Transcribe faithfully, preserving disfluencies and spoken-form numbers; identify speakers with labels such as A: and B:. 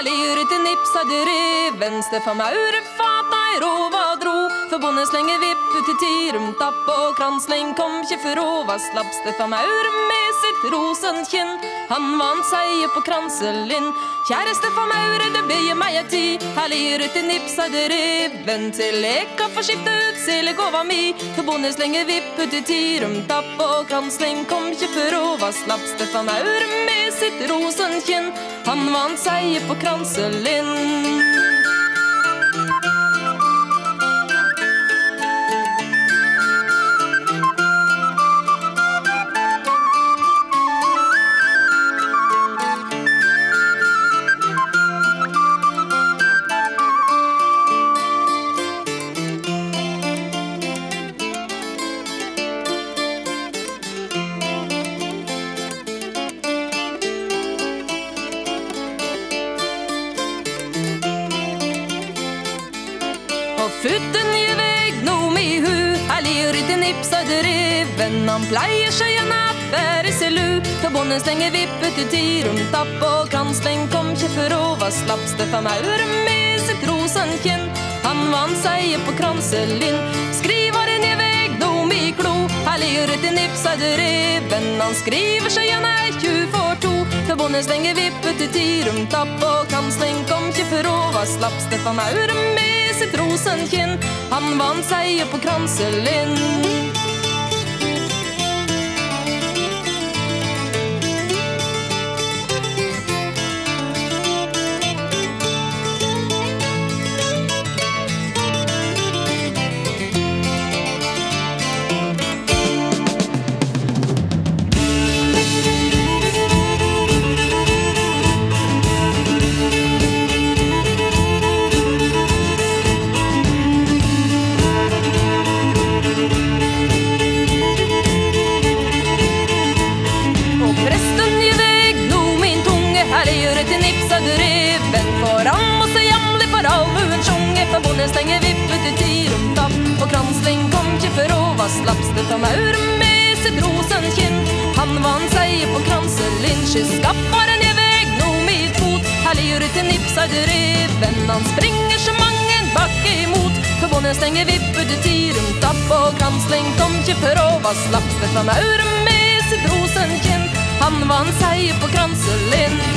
A: Her lirer til nipsade reven, Stefan Maure fata i rova dro. For bonden slenger vipp ut i tirum tapp, og kransling kom ikke for rova slapp. Stefan Maure med sitt rosenkinn, han vant seier på kranselinn. Kjære Stefan Maure, det blir meg et tid. Her lirer til nipsade reven, til jeg kan få skifte ut silegåva mi. For bonden slenger vipp ut i tirum tapp, og kransling kom ikke for rova slapp. Stefan Maure med sitt rosenkinn, han vant seier på kranselinn. Futten i veg nom i hu, her lirer til nipsade reven. Han pleier seg en affær i silu, for bonden slenger vipp ut i tirum tapp, og kransling kom ikke for rova slapp. Stefan Maure med sitt rosenkinn, han vant seier på kranselinn. Skrivaren i veg nom i klo, her lirer til nipsade reven. Han skriver seg en eikju for to, for bonden slenger vipp ut i tirum tapp, og kransling kom ikke for rova slapp. Stefan Maure med sitt rosenkinn, han vant seier på kranselinn. For han må se jamlig for alvuen sjunge, for bonden stenger vipp ut i tirum tapp, og kransling kom ikke for rova slapp. Stefan Maure med sitt rosenkinn, han vant seier på kranselinn. Skyskapparen i veg nom i fot, her lirer til nipsade reven. Han springer så mange en bakke imot, for bonden stenger vipp ut i tirum tapp, og kransling kom ikke for rova slapp. Stefan Maure med sitt rosenkinn, han vant seier på kranselinn.